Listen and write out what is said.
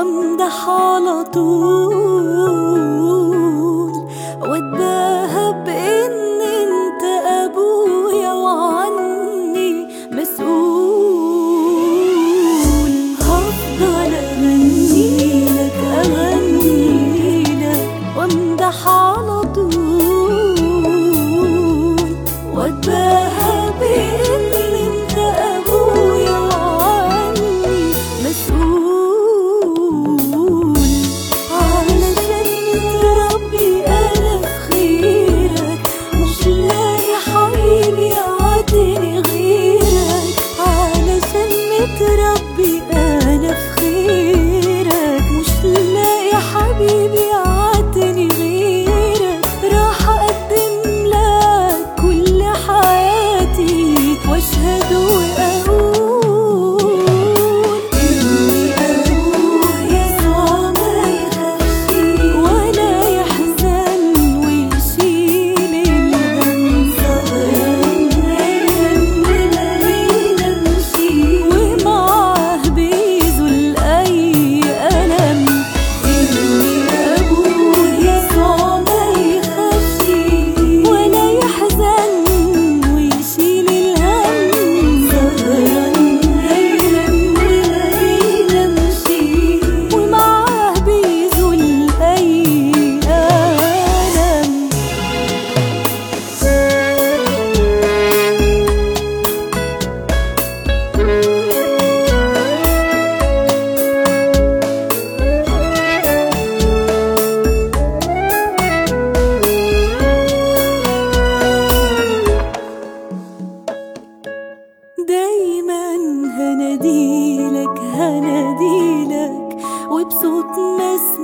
وامدح على طول واتباهى بان انت ابويا وعني مسؤول. هفضل اغنيلك اغنيلك وامدح على طول واتباهى بان انت ابويا وعني مسؤول. علشان متربي انا في خيرك مش لاقي حبيبي يعدني غيرك. علشان متربي انا في خيرك مش لاقي حبيبي يعدني غيرك. راح اقدم لك كل حياتي واشهد واقول اني ابوه يسوع ما يخافش ولا يحزن ويشيل الهم. صبرا ليلا نمشي ومعاه بيزول اي الم. اني ابوه يسوع ما يخافش ولا يحزن ويشيل الهم. صبرا ليلا نمشي ومعاه بيزول اي الم. دايما هناديلك هناديلك وبصوت مسموع